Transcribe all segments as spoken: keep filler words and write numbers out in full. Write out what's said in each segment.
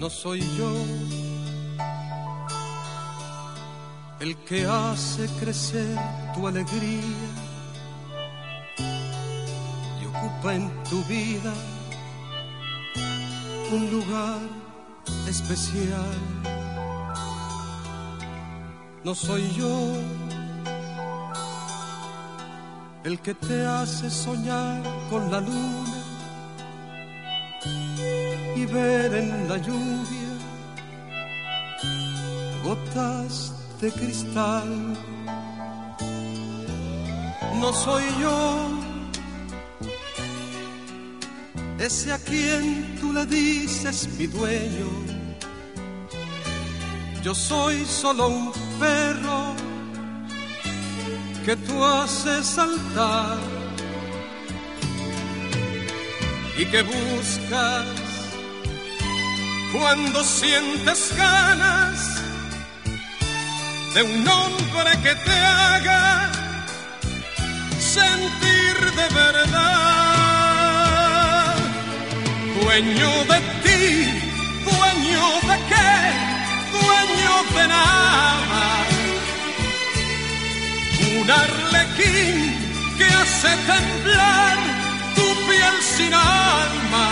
no soy yo el que hace crecer tu alegría y ocupa en tu vida un lugar especial. No soy yo el que te hace soñar con la luna y ver en la lluvia gotas de cristal. No soy yo ese a quien tú le dices mi dueño. Yo soy solo un perro que tú haces saltar y que buscas cuando sientes ganas de un hombre que te haga sentir de verdad. Dueño de ti, dueño de qué, dueño de nada. Un arlequín que hace temblar tu piel sin alma.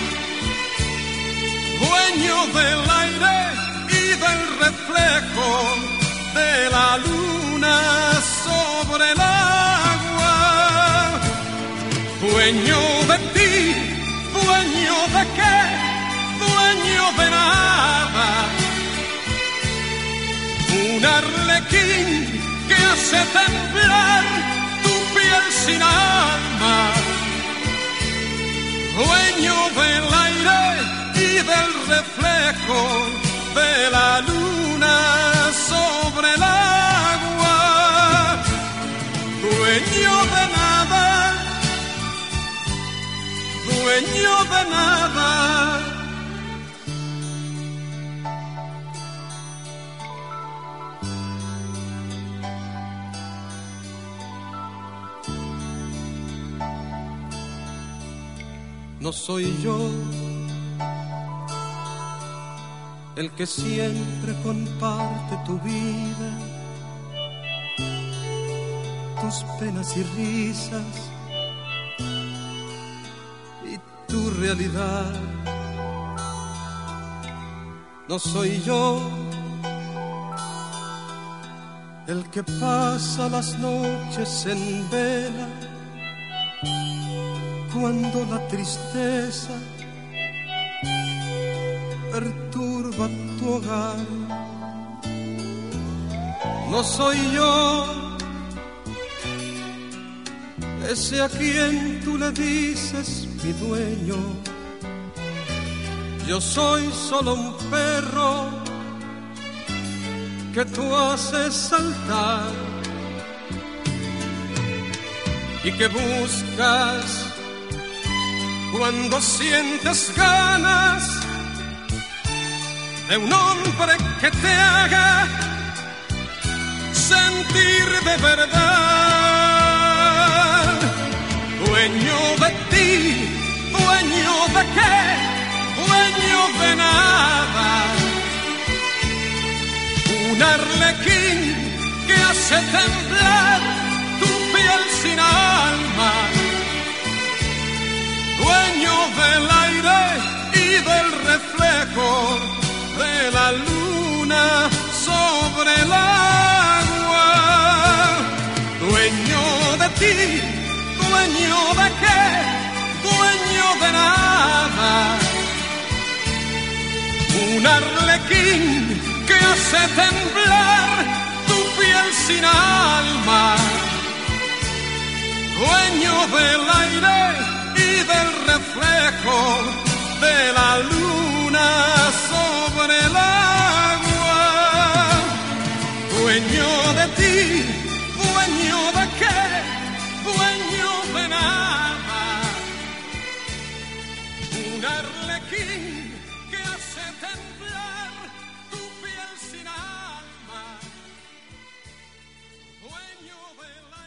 Dueño del aire y del reflejo de la luna sobre el agua. Dueño de ti, dueño de qué, dueño de nada. Un arlequín que hace temblar tu piel sin alma. Dueño del aire y del reflejo de la luna sobre el agua. Dueño de nada, dueño de nada. No soy yo el que siempre comparte tu vida, tus penas y risas y tu realidad. No soy yo el que pasa las noches en vela cuando la tristeza perturba tu hogar. No soy yo ese a quien tú le dices mi dueño. Yo soy solo un perro que tú haces saltar y que buscas cuando sientes ganas de un hombre que te haga sentir de verdad. Dueño de ti, dueño de qué, dueño de nada. Un arlequín que hace temblar tu piel sin alma. Dueño del aire y del reflejo de la luna sobre el agua. Dueño de ti, dueño de qué, dueño de nada. Un arlequín que hace temblar tu piel sin alma. Dueño del aire y del reflejo de la luna sobre el agua. Dueño de ti, dueño de qué, dueño de nada. Un arlequín que hace temblar tu piel sin alma. Dueño de la